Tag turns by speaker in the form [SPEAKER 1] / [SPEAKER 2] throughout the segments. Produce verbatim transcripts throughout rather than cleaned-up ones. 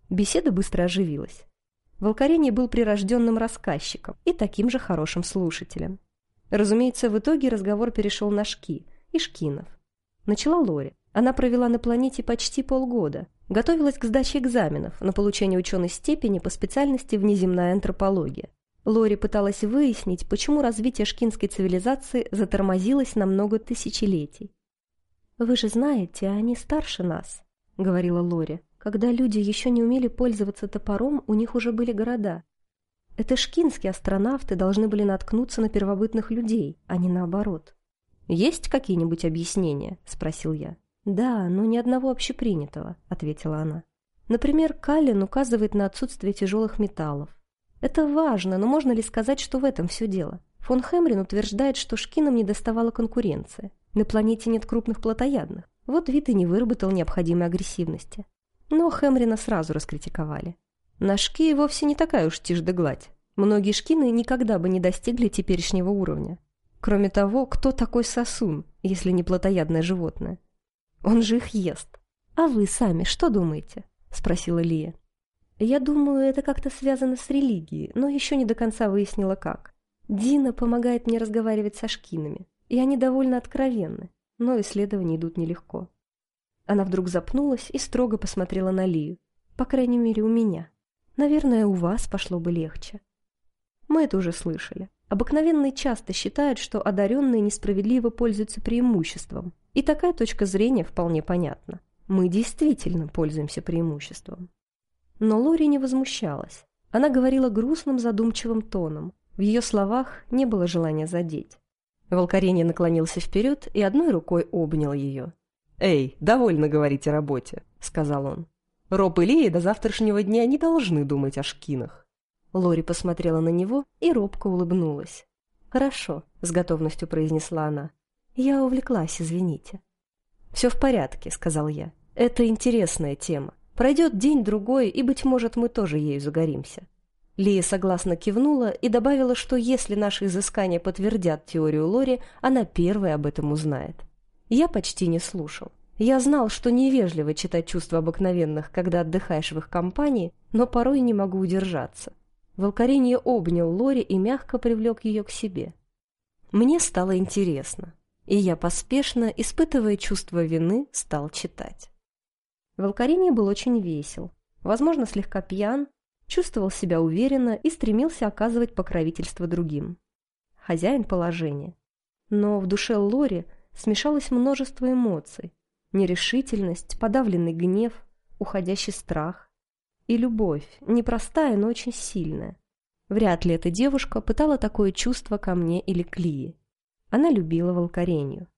[SPEAKER 1] Беседа быстро оживилась. Волкарение был прирожденным рассказчиком и таким же хорошим слушателем. Разумеется, в итоге разговор перешел на шки и шкинов. Начала Лори. Она провела на планете почти полгода, готовилась к сдаче экзаменов на получение ученой степени по специальности внеземная антропология. Лори пыталась выяснить, почему развитие шкинской цивилизации затормозилось на много тысячелетий. «Вы же знаете, они старше нас», — говорила Лори. «Когда люди еще не умели пользоваться топором, у них уже были города. Это шкинские астронавты должны были наткнуться на первобытных людей, а не наоборот». «Есть какие-нибудь объяснения?» — спросил я. «Да, но ни одного общепринятого», — ответила она. «Например, Каллен указывает на отсутствие тяжелых металлов. Это важно, но можно ли сказать, что в этом все дело? Фон Хемрин утверждает, что шкинам недоставало конкуренции. На планете нет крупных плотоядных. Вот вид и не выработал необходимой агрессивности. Но Хемрина сразу раскритиковали. На шки вовсе не такая уж тишь да гладь. Многие шкины никогда бы не достигли теперешнего уровня. Кроме того, кто такой сосун, если не плотоядное животное? Он же их ест. А вы сами что думаете? Спросила Лия. Я думаю, это как-то связано с религией, но еще не до конца выяснила как. Дина помогает мне разговаривать со шкинами, и они довольно откровенны, но исследования идут нелегко. Она вдруг запнулась и строго посмотрела на Лию. По крайней мере, у меня. Наверное, у вас пошло бы легче. Мы это уже слышали. Обыкновенные часто считают, что одаренные несправедливо пользуются преимуществом. И такая точка зрения вполне понятна. Мы действительно пользуемся преимуществом. Но Лори не возмущалась. Она говорила грустным, задумчивым тоном. В ее словах не было желания задеть. Волкарение наклонился вперед и одной рукой обнял ее. «Эй, довольно говорить о работе», — сказал он. «Роб и Лия до завтрашнего дня не должны думать о шкинах». Лори посмотрела на него и робко улыбнулась. «Хорошо», — с готовностью произнесла она. «Я увлеклась, извините». «Все в порядке», — сказал я. «Это интересная тема. Пройдет день-другой, и, быть может, мы тоже ею загоримся». Лия согласно кивнула и добавила, что если наши изыскания подтвердят теорию Лори, она первая об этом узнает. Я почти не слушал. Я знал, что невежливо читать чувства обыкновенных, когда отдыхаешь в их компании, но порой не могу удержаться. Волкарение обнял Лори и мягко привлек ее к себе. Мне стало интересно, и я поспешно, испытывая чувство вины, стал читать. Волкарение был очень весел, возможно, слегка пьян, чувствовал себя уверенно и стремился оказывать покровительство другим. Хозяин положения. Но в душе Лори смешалось множество эмоций. Нерешительность, подавленный гнев, уходящий страх. И любовь, непростая, но очень сильная. Вряд ли эта девушка пытала такое чувство ко мне или к Лии. Она любила волкарению.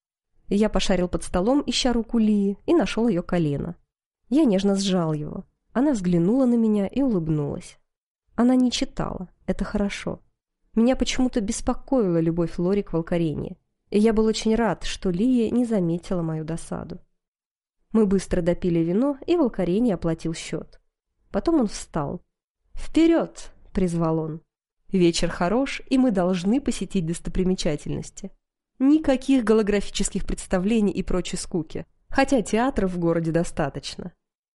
[SPEAKER 1] Я пошарил под столом, ища руку Лии, и нашел ее колено. Я нежно сжал его. Она взглянула на меня и улыбнулась. Она не читала, это хорошо. Меня почему-то беспокоила любовь Лори к волкарению. И я был очень рад, что Лия не заметила мою досаду. Мы быстро допили вино, и волкарение оплатил счет. Потом он встал. «Вперед!» — призвал он. «Вечер хорош, и мы должны посетить достопримечательности. Никаких голографических представлений и прочей скуки, хотя театров в городе достаточно».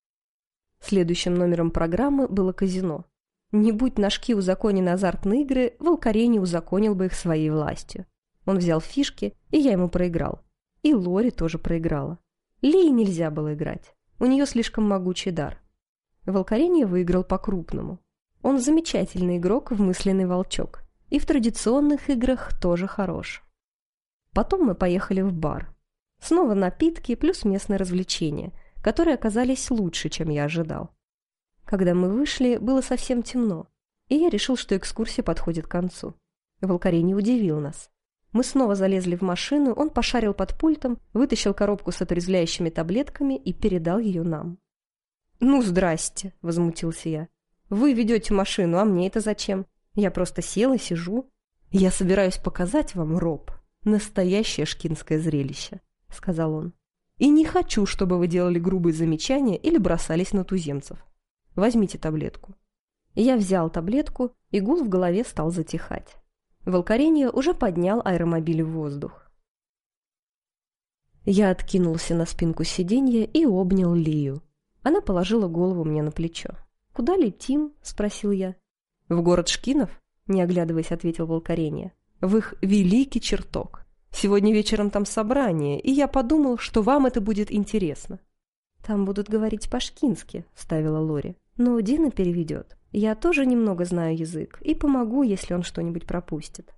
[SPEAKER 1] Следующим номером программы было казино. Не будь на шки узаконены азартные игры, волкарение узаконил бы их своей властью. Он взял фишки, и я ему проиграл. И Лори тоже проиграла. Лии нельзя было играть. У нее слишком могучий дар. Волкарение выиграл по-крупному. Он замечательный игрок в мысленный волчок. И в традиционных играх тоже хорош. Потом мы поехали в бар. Снова напитки плюс местные развлечения, которые оказались лучше, чем я ожидал. Когда мы вышли, было совсем темно, и я решил, что экскурсия подходит к концу. Волкарение удивил нас. Мы снова залезли в машину, он пошарил под пультом, вытащил коробку с отрезвляющими таблетками и передал ее нам. «Ну, здрасте!» — возмутился я. «Вы ведете машину, а мне это зачем? Я просто сел и сижу. Я собираюсь показать вам, Роб, настоящее шкинское зрелище», — сказал он. «И не хочу, чтобы вы делали грубые замечания или бросались на туземцев. Возьмите таблетку». Я взял таблетку, и гул в голове стал затихать. Волкарение уже поднял аэромобиль в воздух. Я откинулся на спинку сиденья и обнял Лию. Она положила голову мне на плечо. «Куда летим?» – спросил я. «В город Шкинов?» – не оглядываясь, ответил Волкарения. «В их великий чертог. Сегодня вечером там собрание, и я подумал, что вам это будет интересно». «Там будут говорить по-шкински», – вставила Лори. «Но Дина переведет. Я тоже немного знаю язык и помогу, если он что-нибудь пропустит».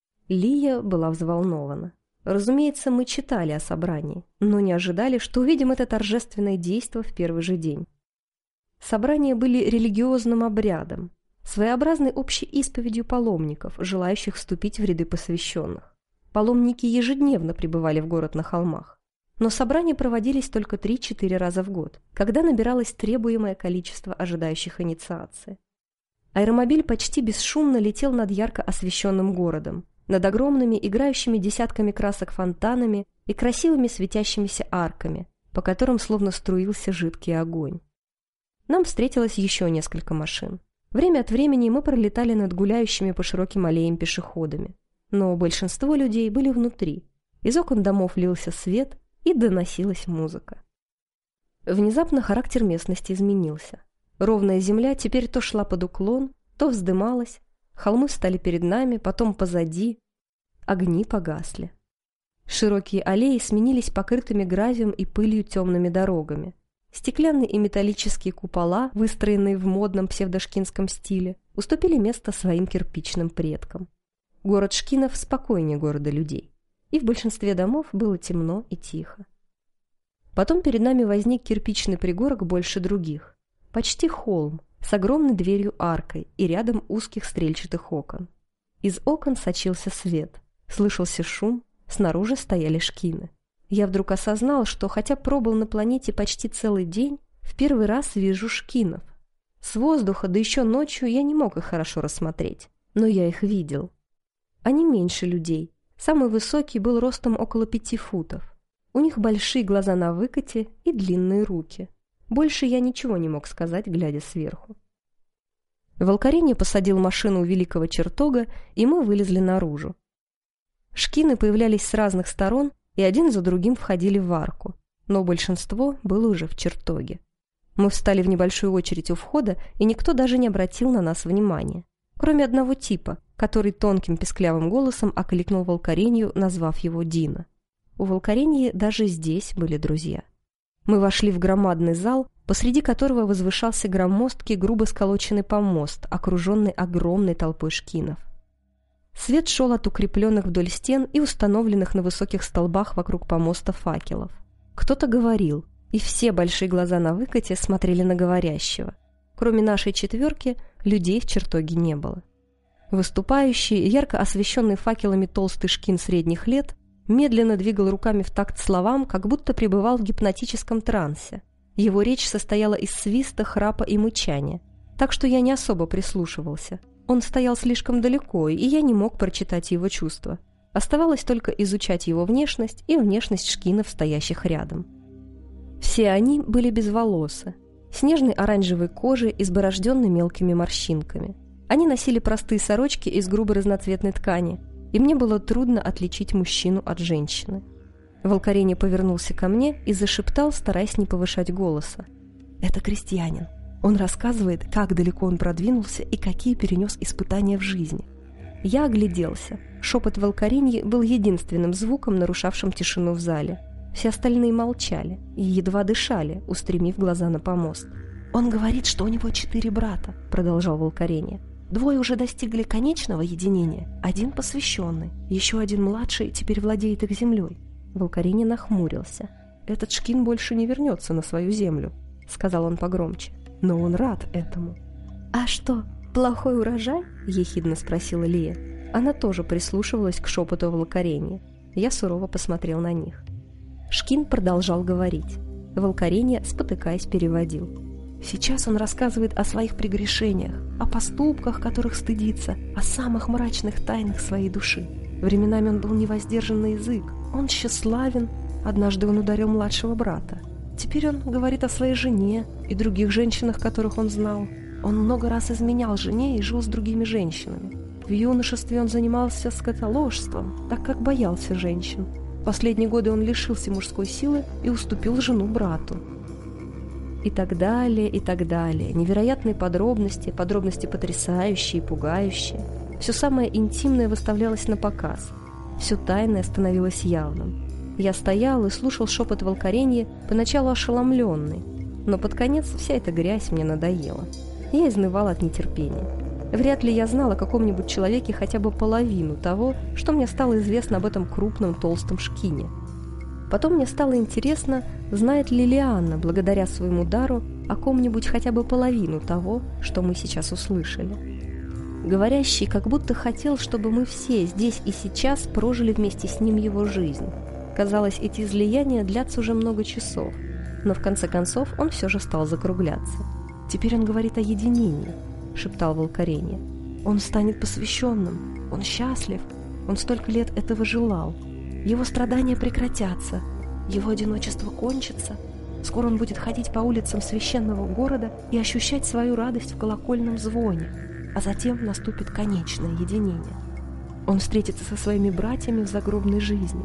[SPEAKER 1] Лия была взволнована. Разумеется, мы читали о собрании, но не ожидали, что увидим это торжественное действо в первый же день. Собрания были религиозным обрядом, своеобразной общей исповедью паломников, желающих вступить в ряды посвященных. Паломники ежедневно прибывали в город на холмах, но собрания проводились только три-четыре раза в год, когда набиралось требуемое количество ожидающих инициации. Аэромобиль почти бесшумно летел над ярко освещенным городом, над огромными, играющими десятками красок фонтанами и красивыми светящимися арками, по которым словно струился жидкий огонь. Нам встретилось еще несколько машин. Время от времени мы пролетали над гуляющими по широким аллеям пешеходами, но большинство людей были внутри. Из окон домов лился свет и доносилась музыка. Внезапно характер местности изменился. Ровная земля теперь то шла под уклон, то вздымалась, холмы стали перед нами, потом позади, огни погасли. Широкие аллеи сменились покрытыми гравием и пылью темными дорогами. Стеклянные и металлические купола, выстроенные в модном псевдошкинском стиле, уступили место своим кирпичным предкам. Город Шкинов спокойнее города людей, и в большинстве домов было темно и тихо. Потом перед нами возник кирпичный пригорок больше других, почти холм, с огромной дверью-аркой и рядом узких стрельчатых окон. Из окон сочился свет, слышался шум, снаружи стояли шкины. Я вдруг осознал, что хотя пробыл на планете почти целый день, в первый раз вижу шкинов. С воздуха, да еще ночью, я не мог их хорошо рассмотреть, но я их видел. Они меньше людей. Самый высокий был ростом около пяти футов. У них большие глаза на выкате и длинные руки. Больше я ничего не мог сказать, глядя сверху. Волкарения посадил машину у великого чертога, и мы вылезли наружу. Шкины появлялись с разных сторон, и один за другим входили в арку, но большинство было уже в чертоге. Мы встали в небольшую очередь у входа, и никто даже не обратил на нас внимания, кроме одного типа, который тонким песклявым голосом окликнул Волкарению, назвав его Дина. У Волкарении даже здесь были друзья. Мы вошли в громадный зал, посреди которого возвышался громоздкий, грубо сколоченный помост, окруженный огромной толпой шкинов. Свет шел от укрепленных вдоль стен и установленных на высоких столбах вокруг помоста факелов. Кто-то говорил, и все большие глаза на выкате смотрели на говорящего. Кроме нашей четверки, людей в чертоге не было. Выступающий, ярко освещенный факелами толстый шкин средних лет, медленно двигал руками в такт словам, как будто пребывал в гипнотическом трансе. Его речь состояла из свиста, храпа и мычания, так что я не особо прислушивался. Он стоял слишком далеко, и я не мог прочитать его чувства. Оставалось только изучать его внешность и внешность шкинов, стоящих рядом. Все они были безволосы, с нежной оранжевой кожей, изборожденной мелкими морщинками. Они носили простые сорочки из грубой разноцветной ткани, и мне было трудно отличить мужчину от женщины. Волкарения повернулся ко мне и зашептал, стараясь не повышать голоса. «Это крестьянин. Он рассказывает, как далеко он продвинулся и какие перенес испытания в жизни». Я огляделся. Шепот Волкареньи был единственным звуком, нарушавшим тишину в зале. Все остальные молчали и едва дышали, устремив глаза на помост. «Он говорит, что у него четыре брата», — продолжал Волкарения. «Двое уже достигли конечного единения, один посвященный, еще один младший теперь владеет их землей». Волкарения нахмурился. «Этот шкин больше не вернется на свою землю», — сказал он погромче. «Но он рад этому». «А что, плохой урожай?» — ехидно спросила Лия. Она тоже прислушивалась к шепоту Волкарения. Я сурово посмотрел на них. Шкин продолжал говорить. Волкарения, спотыкаясь, переводил. «Сейчас он рассказывает о своих прегрешениях, о поступках, которых стыдится, о самых мрачных тайнах своей души. Временами он был невоздержан на язык, он тщеславен. Однажды он ударил младшего брата. Теперь он говорит о своей жене и других женщинах, которых он знал. Он много раз изменял жене и жил с другими женщинами. В юношестве он занимался скотоложством, так как боялся женщин. В последние годы он лишился мужской силы и уступил жену брату». И так далее, и так далее. Невероятные подробности, подробности потрясающие, пугающие. Все самое интимное выставлялось на показ. Все тайное становилось явным. Я стоял и слушал шепот волкоренья, поначалу ошеломленный, но под конец вся эта грязь мне надоела. Я изнывал от нетерпения. Вряд ли я знал о каком-нибудь человеке хотя бы половину того, что мне стало известно об этом крупном толстом шкине. Потом мне стало интересно, знает ли Лианна, благодаря своему дару, о ком-нибудь хотя бы половину того, что мы сейчас услышали. Говорящий как будто хотел, чтобы мы все здесь и сейчас прожили вместе с ним его жизнь. Казалось, эти излияния длятся уже много часов, но в конце концов он все же стал закругляться. «Теперь он говорит о единении», — шептал волкоренье. «Он станет посвященным, он счастлив, он столько лет этого желал. Его страдания прекратятся, его одиночество кончится. Скоро он будет ходить по улицам священного города и ощущать свою радость в колокольном звоне, а затем наступит конечное единение. Он встретится со своими братьями в загробной жизни».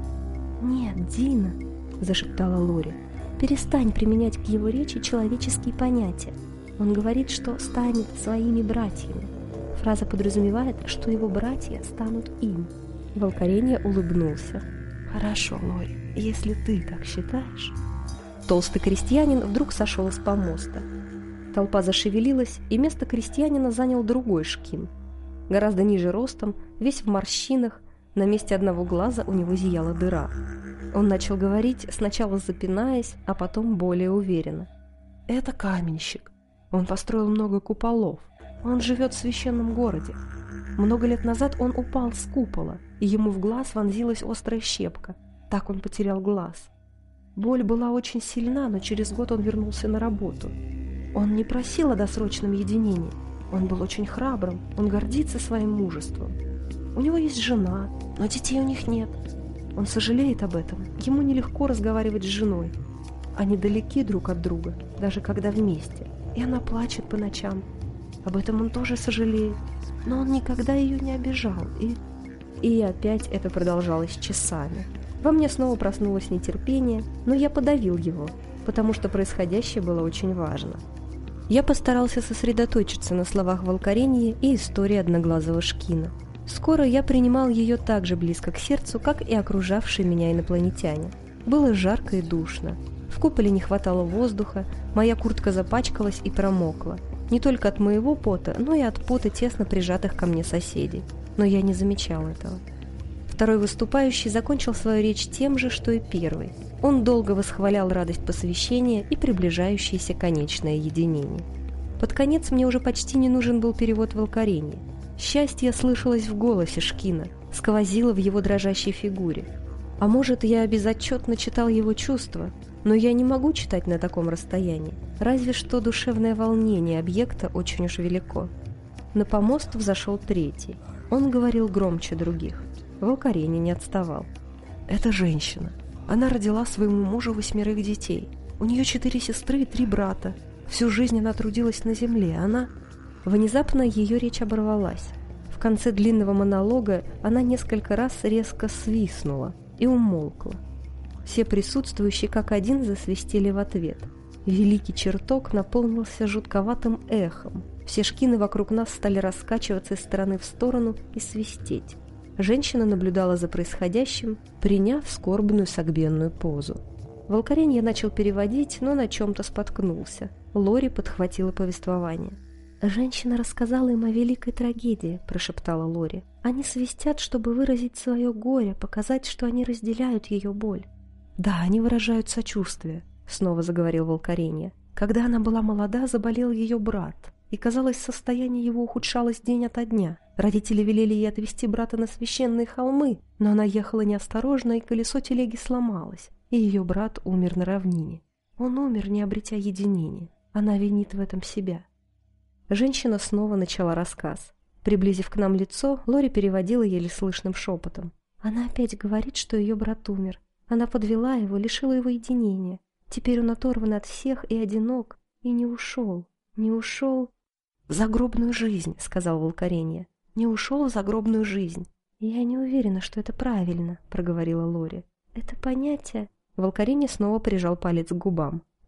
[SPEAKER 1] «Нет, Дина», — зашептала Лори, — «перестань применять к его речи человеческие понятия. Он говорит, что станет своими братьями. Фраза подразумевает, что его братья станут им». Волкоренье улыбнулся. «Хорошо, Лори, если ты так считаешь». Толстый крестьянин вдруг сошел с помоста. Толпа зашевелилась, и место крестьянина занял другой шкин. Гораздо ниже ростом, весь в морщинах, на месте одного глаза у него зияла дыра. Он начал говорить, сначала запинаясь, а потом более уверенно. «Это каменщик. Он построил много куполов. Он живет в священном городе. Много лет назад он упал с купола, и ему в глаз вонзилась острая щепка. Так он потерял глаз. Боль была очень сильна, но через год он вернулся на работу. Он не просил о досрочном единении. Он был очень храбрым, он гордится своим мужеством. У него есть жена, но детей у них нет. Он сожалеет об этом. Ему нелегко разговаривать с женой. Они далеки друг от друга, даже когда вместе. И она плачет по ночам. Об этом он тоже сожалеет. Но он никогда ее не обижал. И, и опять это продолжалось часами. Во мне снова проснулось нетерпение, но я подавил его, потому что происходящее было очень важно. Я постарался сосредоточиться на словах волкоренья и истории одноглазого шкина. Скоро я принимал ее так же близко к сердцу, как и окружавшие меня инопланетяне. Было жарко и душно. В куполе не хватало воздуха, моя куртка запачкалась и промокла. Не только от моего пота, но и от пота тесно прижатых ко мне соседей. Но я не замечал этого. Второй выступающий закончил свою речь тем же, что и первый. Он долго восхвалял радость посвящения и приближающееся конечное единение. Под конец мне уже почти не нужен был перевод волкоренья. Счастье слышалось в голосе шкина, сквозило в его дрожащей фигуре. А может, я безотчетно читал его чувства, но я не могу читать на таком расстоянии, разве что душевное волнение объекта очень уж велико. На помост взошел третий. Он говорил громче других. Волкоренье не отставал. «Это женщина. Она родила своему мужу восьмерых детей. У нее четыре сестры и три брата. Всю жизнь она трудилась на земле. Она...» Внезапно ее речь оборвалась. В конце длинного монолога она несколько раз резко свистнула и умолкла. Все присутствующие как один засвистели в ответ. Великий чертог наполнился жутковатым эхом. Все шкины вокруг нас стали раскачиваться из стороны в сторону и свистеть. Женщина наблюдала за происходящим, приняв скорбную согбенную позу. Волкоренье начал переводить, но на чем-то споткнулся. Лори подхватила повествование. «Женщина рассказала им о великой трагедии», – прошептала Лори. «Они свистят, чтобы выразить свое горе, показать, что они разделяют ее боль». «Да, они выражают сочувствие», – снова заговорил Волкоренье. «Когда она была молода, заболел ее брат, и, казалось, состояние его ухудшалось день ото дня. Родители велели ей отвезти брата на священные холмы, но она ехала неосторожно, и колесо телеги сломалось, и ее брат умер на равнине. Он умер, не обретя единения. Она винит в этом себя». Женщина снова начала рассказ. Приблизив к нам лицо, Лори переводила еле слышным шепотом. «Она опять говорит, что ее брат умер. Она подвела его, лишила его единения. Теперь он оторван от всех и одинок, и не ушел, не ушел...» «В загробную жизнь», — сказал Волкоренье. «Не ушел в загробную жизнь». «Я не уверена, что это правильно», — проговорила Лори. «Это понятие...» Волкоренье снова прижал палец к губам.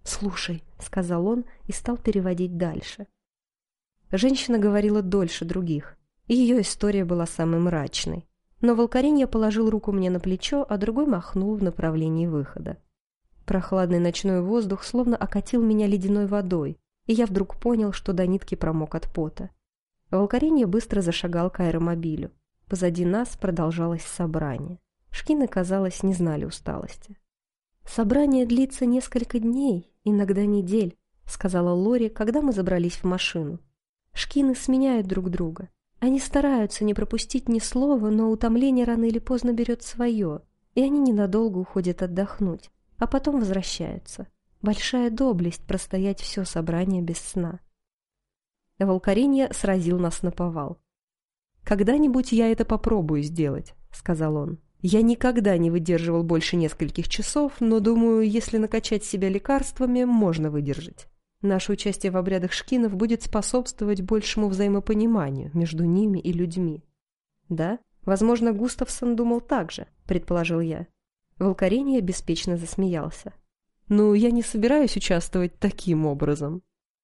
[SPEAKER 1] «Слушай», — сказал он и стал переводить дальше. Женщина говорила дольше других, и ее история была самой мрачной. Но Волкаренья положил руку мне на плечо, а другой махнул в направлении выхода. Прохладный ночной воздух словно окатил меня ледяной водой, и я вдруг понял, что до нитки промок от пота. Волкаренья быстро зашагал к аэромобилю. Позади нас продолжалось собрание. Шкины, казалось, не знали усталости. «Собрание длится несколько дней, иногда недель», — сказала Лори, когда мы забрались в машину. «Шкины сменяют друг друга. Они стараются не пропустить ни слова, но утомление рано или поздно берет свое, и они ненадолго уходят отдохнуть, а потом возвращаются. Большая доблесть простоять все собрание без сна». Волкаренья сразил нас наповал. «Когда-нибудь я это попробую сделать», — сказал он. «Я никогда не выдерживал больше нескольких часов, но, думаю, если накачать себя лекарствами, можно выдержать. Наше участие в обрядах шкинов будет способствовать большему взаимопониманию между ними и людьми». «Да, возможно, Густавсон думал так же», — предположил я. Волкаренья беспечно засмеялся. «Ну, я не собираюсь участвовать таким образом».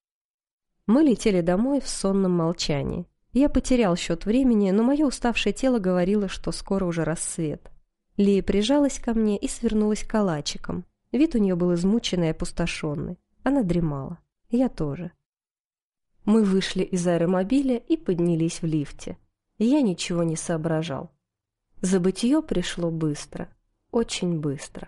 [SPEAKER 1] Мы летели домой в сонном молчании. Я потерял счет времени, но мое уставшее тело говорило, что скоро уже рассвет. Лия прижалась ко мне и свернулась калачиком. Вид у нее был измученный и опустошенный. Она дремала. Я тоже. Мы вышли из аэромобиля и поднялись в лифте. Я ничего не соображал. Забытье пришло быстро. Очень быстро.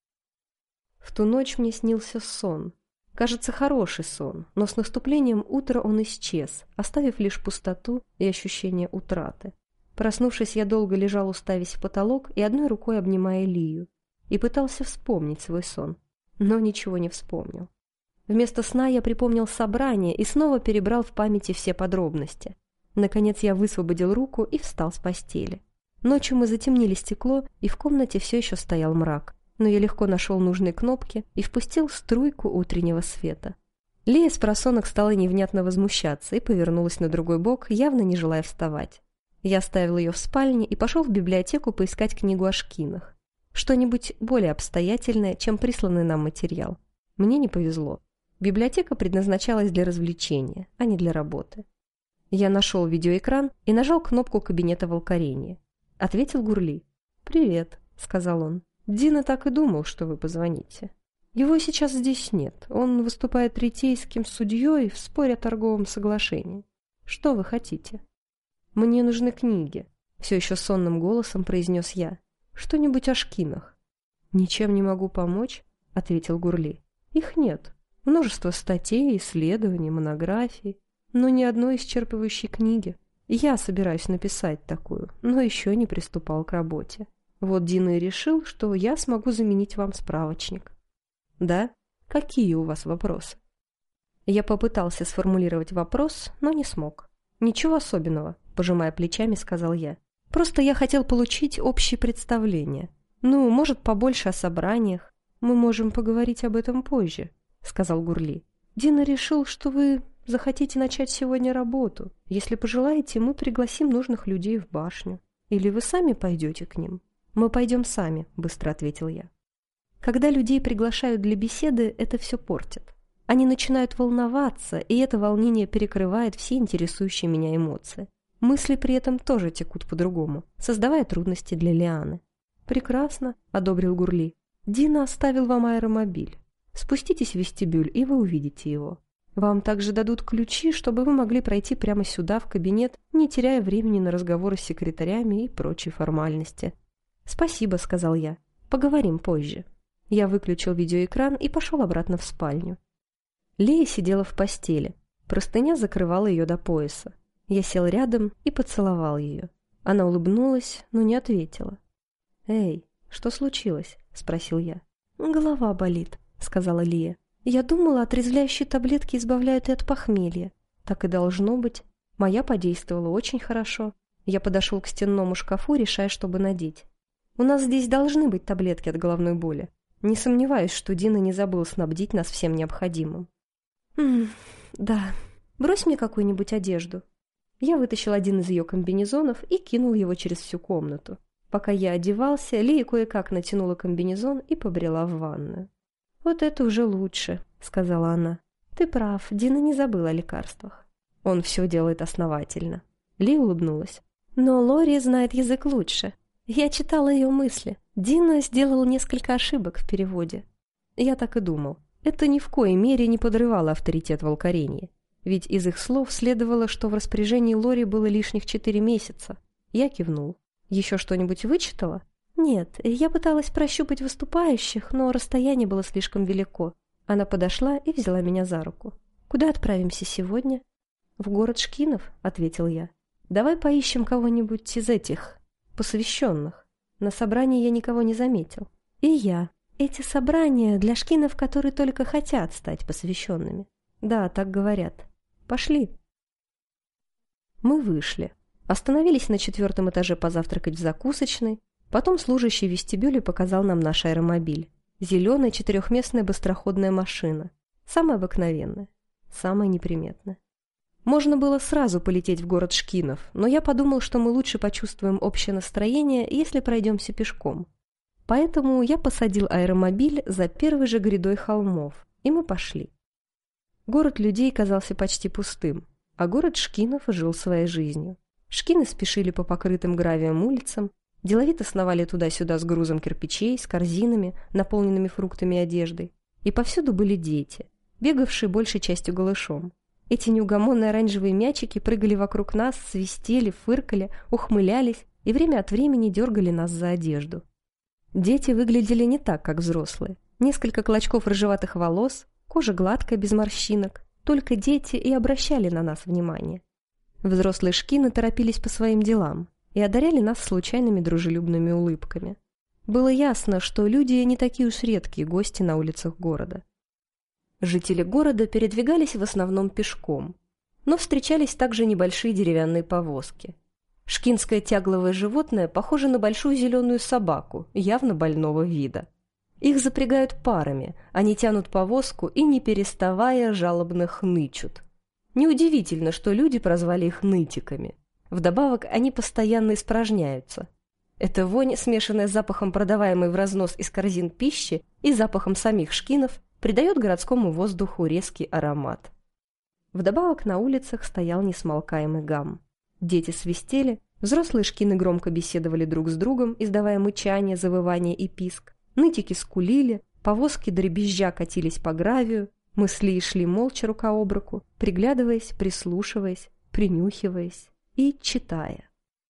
[SPEAKER 1] В ту ночь мне снился сон. Кажется, хороший сон, но с наступлением утра он исчез, оставив лишь пустоту и ощущение утраты. Проснувшись, я долго лежал, уставясь в потолок и одной рукой обнимая Лию, и пытался вспомнить свой сон, но ничего не вспомнил. Вместо сна я припомнил собрание и снова перебрал в памяти все подробности. Наконец я высвободил руку и встал с постели. Ночью мы затемнили стекло, и в комнате все еще стоял мрак. Но я легко нашел нужные кнопки и впустил струйку утреннего света. Лия с просонок стала невнятно возмущаться и повернулась на другой бок, явно не желая вставать. Я оставил ее в спальне и пошел в библиотеку поискать книгу о шкинах. Что-нибудь более обстоятельное, чем присланный нам материал. Мне не повезло. Библиотека предназначалась для развлечения, а не для работы. Я нашел видеоэкран и нажал кнопку кабинета Волкаренья. Ответил Гурли. «Привет», — сказал он. «Дина так и думал, что вы позвоните. Его сейчас здесь нет. Он выступает третейским судьей в споре о торговом соглашении. Что вы хотите?» «Мне нужны книги», — все еще сонным голосом произнес я. «Что-нибудь о шкинах». «Ничем не могу помочь», — ответил Гурли. «Их нет. Множество статей, исследований, монографий, но ни одной исчерпывающей книги. Я собираюсь написать такую, но еще не приступал к работе. Вот Дина и решил, что я смогу заменить вам справочник». «Да? Какие у вас вопросы?» Я попытался сформулировать вопрос, но не смог. «Ничего особенного», — пожимая плечами, сказал я. «Просто я хотел получить общее представление. Ну, может, побольше о собраниях. Мы можем поговорить об этом позже», — сказал Гурли. «Дина решил, что вы захотите начать сегодня работу. Если пожелаете, мы пригласим нужных людей в башню. Или вы сами пойдете к ним?» «Мы пойдем сами», — быстро ответил я. Когда людей приглашают для беседы, это все портит. Они начинают волноваться, и это волнение перекрывает все интересующие меня эмоции. Мысли при этом тоже текут по-другому, создавая трудности для Лианы. «Прекрасно», — одобрил Гурли. «Дина оставил вам аэромобиль. Спуститесь в вестибюль, и вы увидите его. Вам также дадут ключи, чтобы вы могли пройти прямо сюда, в кабинет, не теряя времени на разговоры с секретарями и прочие формальности». «Спасибо», — сказал я. «Поговорим позже». Я выключил видеоэкран и пошел обратно в спальню. Лия сидела в постели. Простыня закрывала ее до пояса. Я сел рядом и поцеловал ее. Она улыбнулась, но не ответила. «Эй, что случилось?» — спросил я. «Голова болит», — сказала Лия. «Я думала, отрезвляющие таблетки избавляют и от похмелья. Так и должно быть. Моя подействовала очень хорошо». Я подошел к стенному шкафу, решая, чтобы надеть. «У нас здесь должны быть таблетки от головной боли. Не сомневаюсь, что Дина не забыл снабдить нас всем необходимым». «М-м, да. Брось мне какую-нибудь одежду». Я вытащил один из ее комбинезонов и кинул его через всю комнату. Пока я одевался, Лия кое-как натянула комбинезон и побрела в ванную. «Вот это уже лучше», сказала она. «Ты прав, Дина не забыла о лекарствах. Он все делает основательно». Ли улыбнулась. «Но Лори знает язык лучше. Я читала ее мысли. Дина сделал несколько ошибок в переводе». Я так и думал. Это ни в коей мере не подрывало авторитет волкорения. Ведь из их слов следовало, что в распоряжении Лори было лишних четыре месяца. Я кивнул. «Еще что-нибудь вычитала?» «Нет, я пыталась прощупать выступающих, но расстояние было слишком велико». Она подошла и взяла меня за руку. «Куда отправимся сегодня?» «В город Шкинов», — ответил я. «Давай поищем кого-нибудь из этих посвященных. На собрании я никого не заметил». «И я. Эти собрания для шкинов, которые только хотят стать посвященными». «Да, так говорят. Пошли». Мы вышли. Остановились на четвертом этаже позавтракать в закусочной. Потом служащий в вестибюле показал нам наш аэромобиль. Зеленая четырехместная быстроходная машина. Самая обыкновенная. Самая неприметная. Можно было сразу полететь в город Шкинов, но я подумал, что мы лучше почувствуем общее настроение, если пройдемся пешком. Поэтому я посадил аэромобиль за первой же грядой холмов, и мы пошли. Город людей казался почти пустым, а город Шкинов жил своей жизнью. Шкины спешили по покрытым гравием улицам, деловито сновали туда-сюда с грузом кирпичей, с корзинами, наполненными фруктами и одеждой. И повсюду были дети, бегавшие большей частью голышом. Эти неугомонные оранжевые мячики прыгали вокруг нас, свистели, фыркали, ухмылялись и время от времени дергали нас за одежду. Дети выглядели не так, как взрослые. Несколько клочков рыжеватых волос, кожа гладкая, без морщинок. Только дети и обращали на нас внимание. Взрослые шкины торопились по своим делам и одаряли нас случайными дружелюбными улыбками. Было ясно, что люди не такие уж редкие гости на улицах города. Жители города передвигались в основном пешком, но встречались также небольшие деревянные повозки. Шкинское тягловое животное похоже на большую зеленую собаку, явно больного вида. Их запрягают парами, они тянут повозку и, не переставая, жалобно хнычут. Неудивительно, что люди прозвали их нытиками. Вдобавок, они постоянно испражняются. Эта вонь, смешанная с запахом продаваемой в разнос из корзин пищи и запахом самих шкинов, придает городскому воздуху резкий аромат. Вдобавок на улицах стоял несмолкаемый гам. Дети свистели, взрослые шкины громко беседовали друг с другом, издавая мычание, завывание и писк. Нытики скулили, повозки дребезжа катились по гравию, мы шли и шли молча рука об руку, приглядываясь, прислушиваясь, принюхиваясь и читая.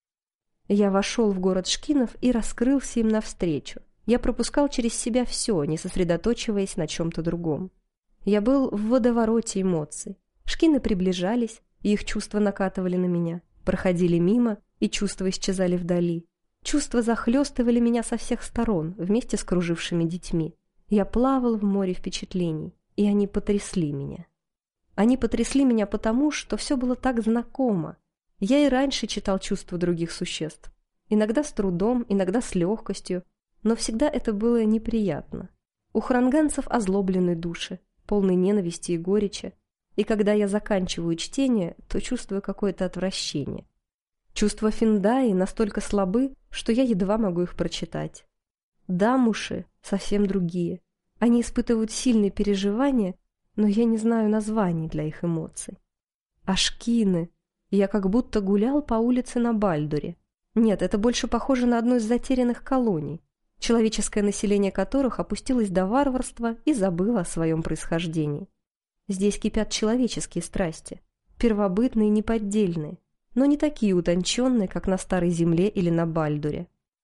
[SPEAKER 1] Я вошел в город Шкинов и раскрылся им навстречу. Я пропускал через себя все, не сосредоточиваясь на чем-то другом. Я был в водовороте эмоций. Шкины приближались, и их чувства накатывали на меня, проходили мимо, и чувства исчезали вдали. Чувства захлестывали меня со всех сторон, вместе с кружившими детьми. Я плавал в море впечатлений, и они потрясли меня. Они потрясли меня потому, что все было так знакомо. Я и раньше читал чувства других существ. Иногда с трудом, иногда с легкостью, но всегда это было неприятно. У хранганцев озлобленные души, полные ненависти и горечи, и когда я заканчиваю чтение, то чувствую какое-то отвращение. Чувства Финдаи настолько слабы, что я едва могу их прочитать. Дамуши совсем другие. Они испытывают сильные переживания, но я не знаю названий для их эмоций. А шкины... Я как будто гулял по улице на Бальдуре. Нет, это больше похоже на одну из затерянных колоний, человеческое население которых опустилось до варварства и забыло о своем происхождении. Здесь кипят человеческие страсти, первобытные и неподдельные, но не такие утонченные, как на Старой Земле или на Бальдуре.